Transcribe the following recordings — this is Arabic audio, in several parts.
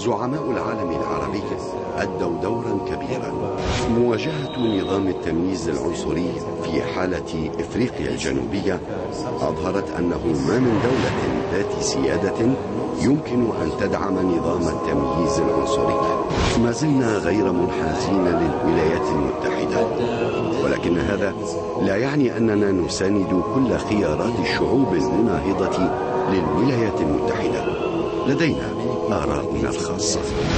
زعماء العالم العربي أدوا دورا كبيرا. مواجهة نظام التمييز العنصري في حالة إفريقيا الجنوبية أظهرت أنه ما من دولة ذات سيادة يمكن أن تدعم نظام التمييز العنصري. ما زلنا غير منحازين للولايات المتحدة، ولكن هذا لا يعني أننا نساند كل خيارات الشعوب المناهضة للولايات المتحدة. لدينا آراءنا الخاصة.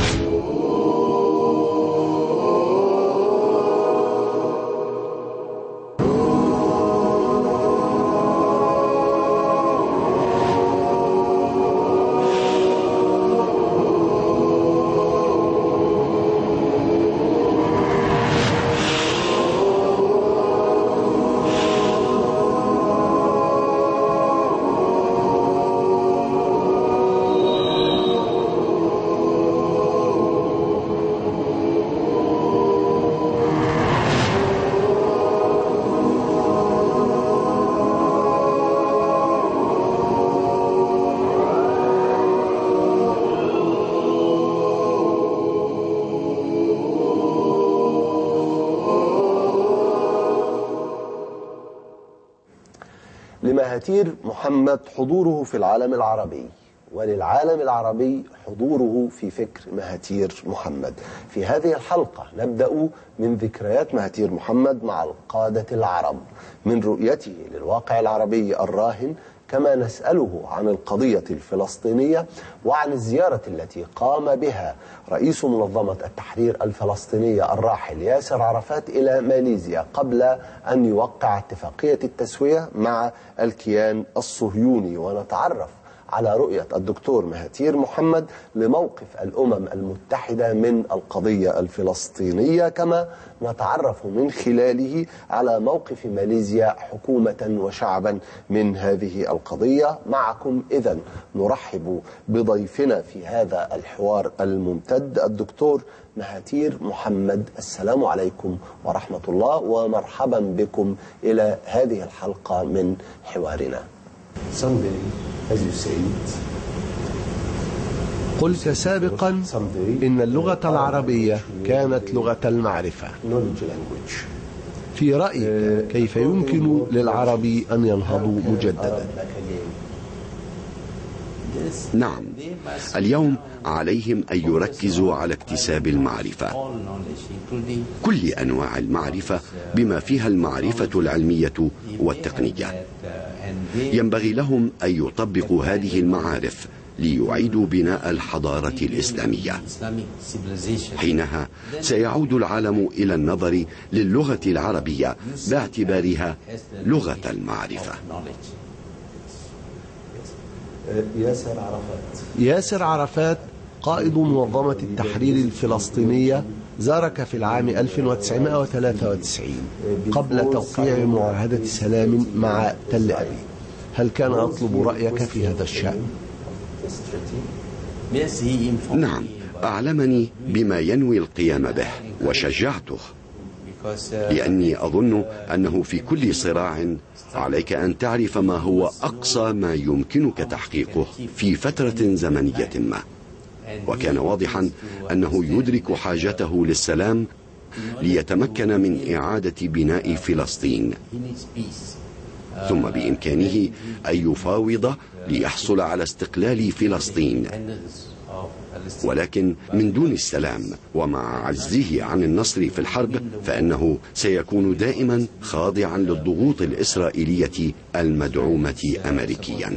لمهاتير محمد حضوره في العالم العربي، وللعالم العربي حضوره في فكر مهاتير محمد. في هذه الحلقة نبدأ من ذكريات مهاتير محمد مع القادة العرب، من رؤيته للواقع العربي الراهن، كما نسأله عن القضية الفلسطينية وعن الزيارة التي قام بها رئيس منظمة التحرير الفلسطينية الراحل ياسر عرفات إلى ماليزيا قبل أن يوقع اتفاقية التسوية مع الكيان الصهيوني. ونتعرف على رؤية الدكتور مهاتير محمد لموقف الأمم المتحدة من القضية الفلسطينية، كما نتعرف من خلاله على موقف ماليزيا حكومة وشعبا من هذه القضية. معكم إذن نرحب بضيفنا في هذا الحوار الممتد الدكتور مهاتير محمد. السلام عليكم ورحمة الله، ومرحبا بكم إلى هذه الحلقة من حوارنا. قلت سابقا إن اللغة العربية كانت لغة المعرفة. في رأيك كيف يمكن للعرب أن ينهضوا مجددا؟ نعم، اليوم عليهم أن يركزوا على اكتساب المعرفة، كل أنواع المعرفة بما فيها المعرفة العلمية والتقنية. ينبغي لهم أن يطبقوا هذه المعارف ليعيدوا بناء الحضارة الإسلامية. حينها سيعود العالم إلى النظر للغة العربية باعتبارها لغة المعرفة. ياسر عرفات قائد منظمة التحرير الفلسطينية زارك في العام 1993 قبل توقيع معاهدة سلام مع تل أبيب. هل كان يطلب رأيك في هذا الشأن؟ نعم، أعلمني بما ينوي القيام به وشجعته، لأني أظن أنه في كل صراع عليك أن تعرف ما هو أقصى ما يمكنك تحقيقه في فترة زمنية ما. وكان واضحا أنه يدرك حاجته للسلام ليتمكن من إعادة بناء فلسطين، ثم بإمكانه أن يفاوض ليحصل على استقلال فلسطين. ولكن من دون السلام ومع عجزه عن النصر في الحرب فإنه سيكون دائما خاضعا للضغوط الإسرائيلية المدعومة أمريكيا.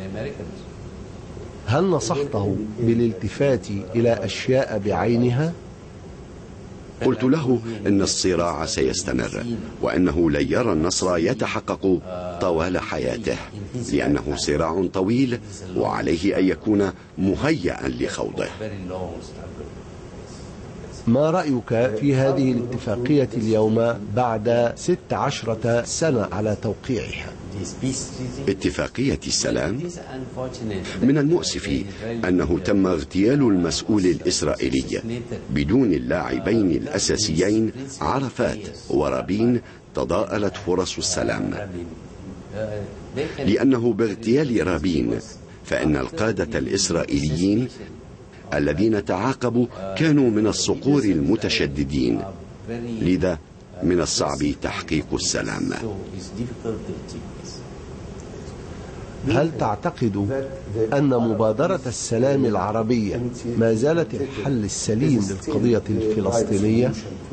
هل نصحته بالالتفات إلى أشياء بعينها؟ قلت له إن الصراع سيستمر، وأنه لن يرى النصر يتحقق طوال حياته، لأنه صراع طويل وعليه أن يكون مهيئا لخوضه. ما رأيك في هذه الاتفاقية اليوم بعد 16 سنة على توقيعها؟ اتفاقية السلام؟ من المؤسف أنه تم اغتيال المسؤول الإسرائيلي بدون اللاعبين الأساسيين عرفات ورابين. تضاءلت فرص السلام، لأنه باغتيال رابين فإن القادة الإسرائيليين الذين تعاقبوا كانوا من الصقور المتشددين، لذا من الصعب تحقيق السلام. هل تعتقد أن مبادرة السلام العربية ما زالت الحل السليم للقضية الفلسطينية؟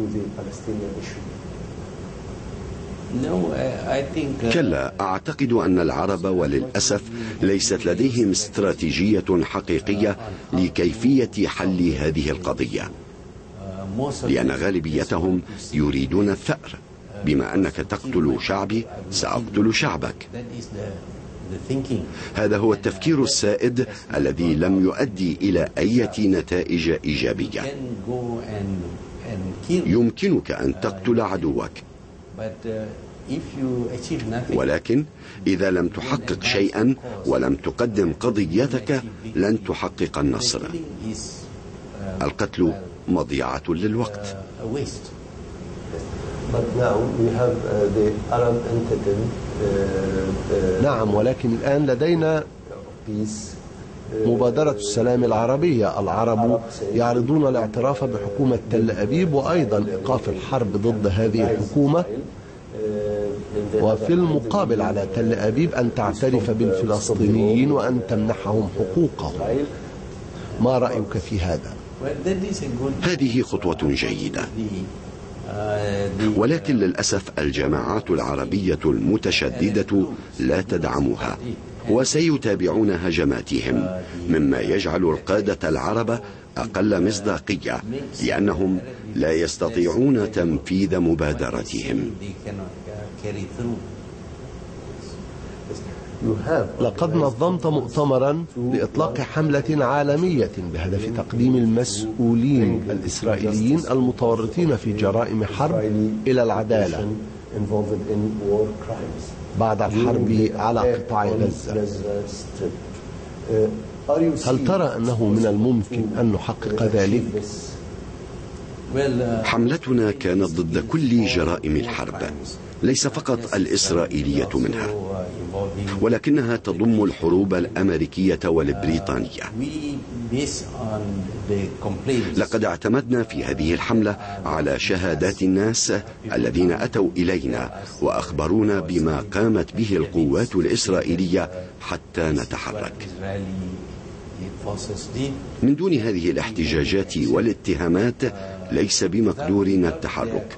كلا، أعتقد أن العرب وللأسف ليست لديهم استراتيجية حقيقية لكيفية حل هذه القضية، لأن غالبيتهم يريدون الثأر. بما أنك تقتل شعبي سأقتل شعبك. هذا هو التفكير السائد الذي لم يؤدي إلى أي نتائج إيجابية. يمكنك أن تقتل عدوك، ولكن إذا لم تحقق شيئا ولم تقدم قضيتك لن تحقق النصر. القتل مضيعة للوقت. نعم، ولكن الآن لدينا مبادرة السلام العربية. العرب يعرضون الاعتراف بحكومة تل أبيب وأيضا إيقاف الحرب ضد هذه الحكومة، وفي المقابل على تل أبيب أن تعترف بالفلسطينيين وأن تمنحهم حقوقهم. ما رأيك في هذا؟ هذه خطوة جيدة، ولكن للأسف الجماعات العربية المتشددة لا تدعمها وسيتابعون هجماتهم، مما يجعل القادة العرب أقل مصداقية، لأنهم لا يستطيعون تنفيذ مبادرتهم. لقد نظمت مؤتمرا لإطلاق حملة عالمية بهدف تقديم المسؤولين الإسرائيليين المتورطين في جرائم حرب إلى العدالة بعد الحرب على قطاع غزة. هل ترى أنه من الممكن أن نحقق ذلك؟ حملتنا كانت ضد كل جرائم الحرب، ليس فقط الإسرائيلية منها، ولكنها تضم الحروب الأمريكية والبريطانية. لقد اعتمدنا في هذه الحملة على شهادات الناس الذين أتوا إلينا وأخبرونا بما قامت به القوات الإسرائيلية حتى نتحرك. من دون هذه الاحتجاجات والاتهامات ليس بمقدورنا التحرك.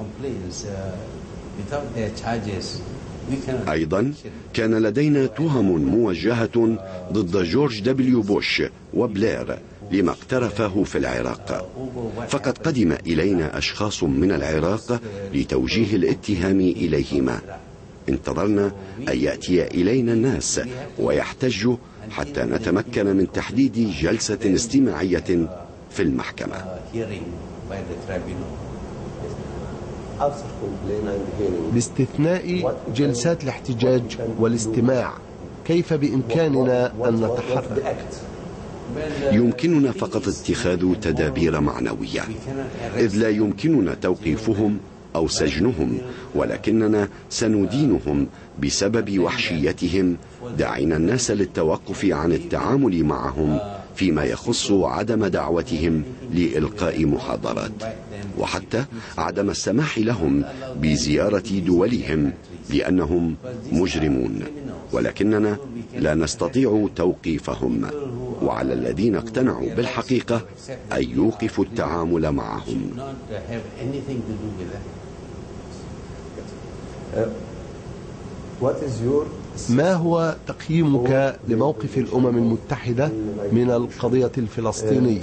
أيضا كان لدينا تهم موجهة ضد جورج دبليو بوش وبلير لما اقترفه في العراق، فقد قدم إلينا أشخاص من العراق لتوجيه الاتهام إليهما. انتظرنا أن يأتي إلينا الناس ويحتجوا حتى نتمكن من تحديد جلسة استماعية في المحكمة. باستثناء جلسات الاحتجاج والاستماع، كيف بإمكاننا أن نتحرك؟ يمكننا فقط اتخاذ تدابير معنوية، إذ لا يمكننا توقيفهم أو سجنهم، ولكننا سندينهم بسبب وحشيتهم، داعين الناس للتوقف عن التعامل معهم فيما يخص عدم دعوتهم لإلقاء محاضرات، وحتى عدم السماح لهم بزيارة دولهم لأنهم مجرمون، ولكننا لا نستطيع توقيفهم، وعلى الذين اقتنعوا بالحقيقة أن يوقفوا التعامل معهم. ما هو تقييمك لموقف الأمم المتحدة من القضية الفلسطينية؟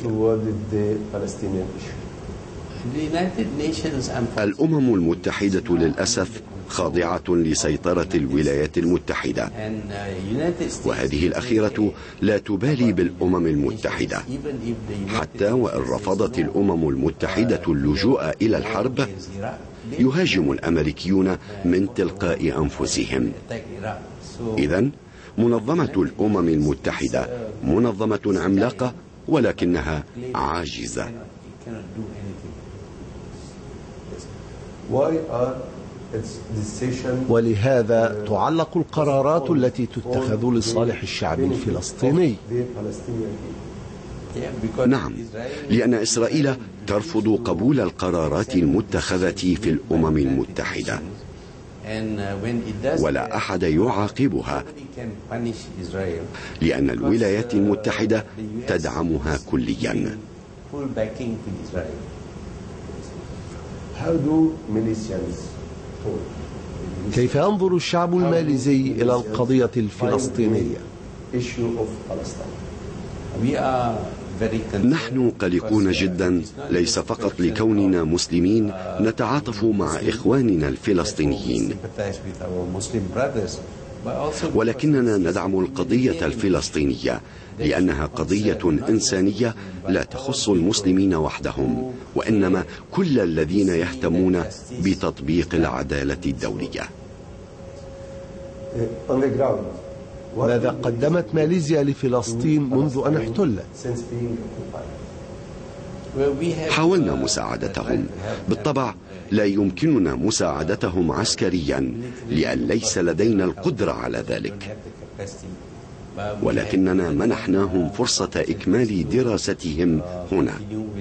الأمم المتحدة للأسف خاضعة لسيطرة الولايات المتحدة، وهذه الأخيرة لا تبالي بالأمم المتحدة. حتى وإن رفضت الأمم المتحدة اللجوء إلى الحرب، يهاجم الأمريكيون من تلقاء أنفسهم. إذن منظمة الأمم المتحدة منظمة عملاقة ولكنها عاجزة. ولهذا تعلق القرارات التي تتخذ لصالح الشعب الفلسطيني. نعم، لأن إسرائيل ترفض قبول القرارات المتخذة في الأمم المتحدة، ولا أحد يعاقبها، لأن الولايات المتحدة تدعمها كليا. كيف ينظر الشعب الماليزي إلى القضية الفلسطينية؟ نحن قلقون جدا، ليس فقط لكوننا مسلمين نتعاطف مع إخواننا الفلسطينيين، ولكننا ندعم القضية الفلسطينية لأنها قضية إنسانية لا تخص المسلمين وحدهم، وإنما كل الذين يهتمون بتطبيق العدالة الدولية. ماذا قدمت ماليزيا لفلسطين منذ أن احتلت؟ حاولنا مساعدتهم، بالطبع لا يمكننا مساعدتهم عسكريا لأن ليس لدينا القدرة على ذلك، ولكننا منحناهم فرصة إكمال دراستهم هنا،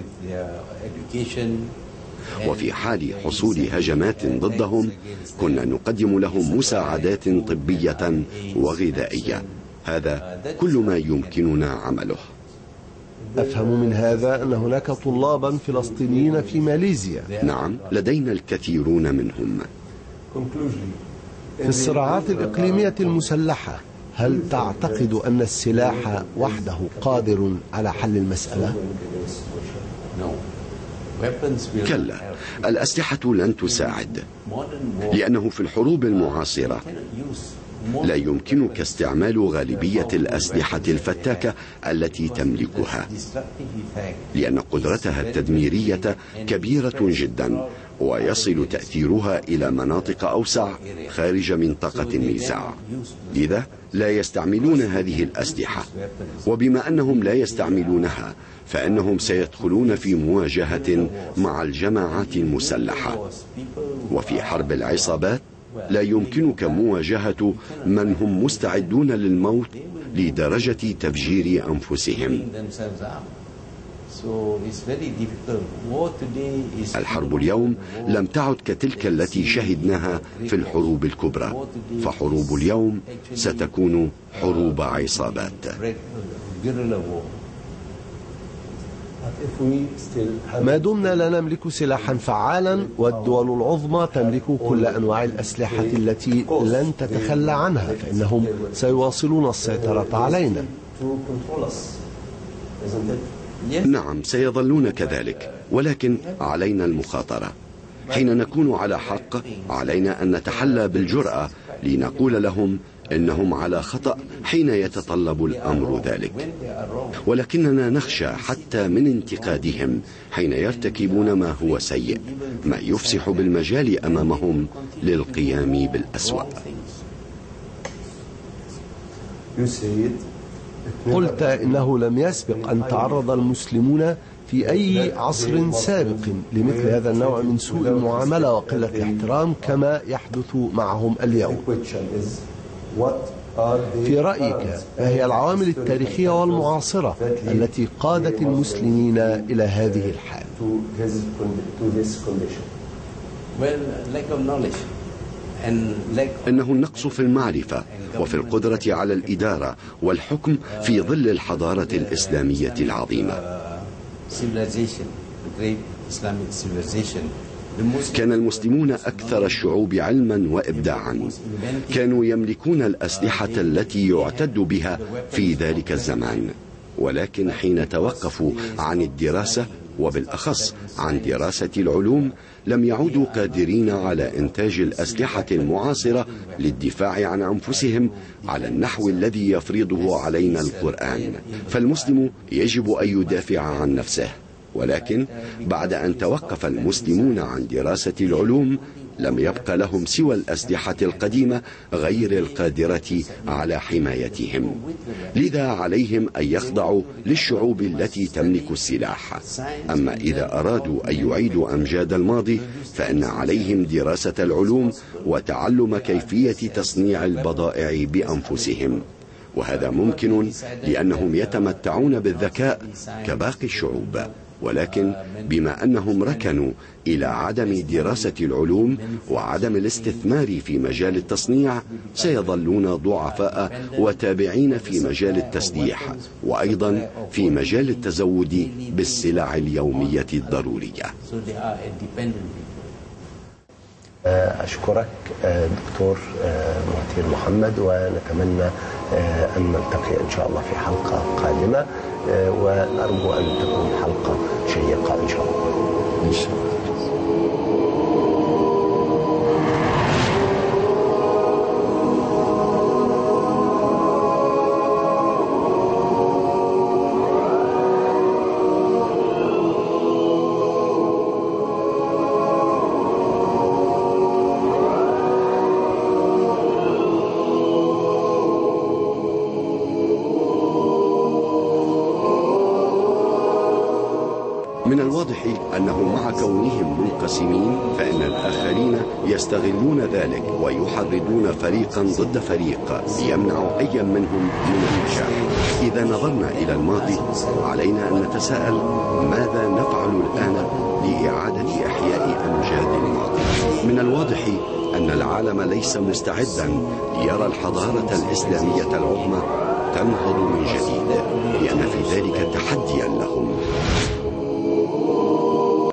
وفي حال حصول هجمات ضدهم كنا نقدم لهم مساعدات طبية وغذائية. هذا كل ما يمكننا عمله. أفهم من هذا أن هناك طلابا فلسطينيين في ماليزيا. نعم، لدينا الكثيرون منهم. في الصراعات الإقليمية المسلحة، هل تعتقد أن السلاح وحده قادر على حل المسألة؟ كلا، الأسلحة لن تساعد، لأنه في الحروب المعاصرة لا يمكنك استعمال غالبية الأسلحة الفتاكة التي تملكها، لأن قدرتها التدميرية كبيرة جدا، ويصل تأثيرها إلى مناطق أوسع خارج منطقة النزاع. لذا لا يستعملون هذه الأسلحة، وبما أنهم لا يستعملونها فإنهم سيدخلون في مواجهة مع الجماعات المسلحة، وفي حرب العصابات لا يمكنك مواجهة من هم مستعدون للموت لدرجة تفجير أنفسهم. الحرب اليوم لم تعد كتلك التي شهدناها في الحروب الكبرى، فحروب اليوم ستكون حروب عصابات. ما دمنا لا نملك سلاحا فعالا والدول العظمى تملك كل أنواع الأسلحة التي لن تتخلى عنها، فإنهم سيواصلون السيطرة علينا. نعم، سيظلون كذلك، ولكن علينا المخاطرة. حين نكون على حق علينا أن نتحلى بالجرأة لنقول لهم إنهم على خطأ حين يتطلب الأمر ذلك، ولكننا نخشى حتى من انتقادهم حين يرتكبون ما هو سيء، ما يفسح بالمجال أمامهم للقيام بالأسوأ. قلت إنه لم يسبق أن تعرض المسلمون في أي عصر سابق لمثل هذا النوع من سوء المعاملة وقلة الاحترام كما يحدث معهم اليوم. في رأيك ما هي العوامل التاريخية والمعاصرة التي قادت المسلمين إلى هذه الحال؟ إنه النقص في المعرفة وفي القدرة على الإدارة والحكم في ظل الحضارة الإسلامية العظيمة. كان المسلمون أكثر الشعوب علما وإبداعا، كانوا يملكون الأسلحة التي يعتد بها في ذلك الزمان، ولكن حين توقفوا عن الدراسة وبالأخص عن دراسة العلوم لم يعودوا قادرين على إنتاج الأسلحة المعاصرة للدفاع عن أنفسهم على النحو الذي يفرضه علينا القرآن. فالمسلم يجب أن يدافع عن نفسه، ولكن بعد أن توقف المسلمون عن دراسة العلوم لم يبق لهم سوى الأسلحة القديمة غير القادرة على حمايتهم، لذا عليهم أن يخضعوا للشعوب التي تملك السلاح. أما إذا أرادوا أن يعيدوا أمجاد الماضي فإن عليهم دراسة العلوم وتعلم كيفية تصنيع البضائع بأنفسهم، وهذا ممكن لأنهم يتمتعون بالذكاء كباقي الشعوب، ولكن بما أنهم ركنوا إلى عدم دراسة العلوم وعدم الاستثمار في مجال التصنيع سيظلون ضعفاء وتابعين في مجال التسليح وأيضا في مجال التزود بالسلع اليومية الضرورية. أشكرك دكتور مهتير محمد، ونتمنى أن نلتقي إن شاء الله في حلقة قادمة، ونرجو أن تكون حلقة شيقة إن شاء الله. إن شاء الله. من الواضح أنهم مع كونهم منقسمين فإن الآخرين يستغلون ذلك ويحرضون فريقا ضد فريق ليمنعوا أي منهم من النجاح. إذا نظرنا إلى الماضي علينا أن نتساءل ماذا نفعل الآن لإعادة إحياء أمجاد الماضي. من الواضح أن العالم ليس مستعدا ليرى الحضارة الإسلامية العظمى تنهض من جديد، لأن في ذلك تحديا لهم.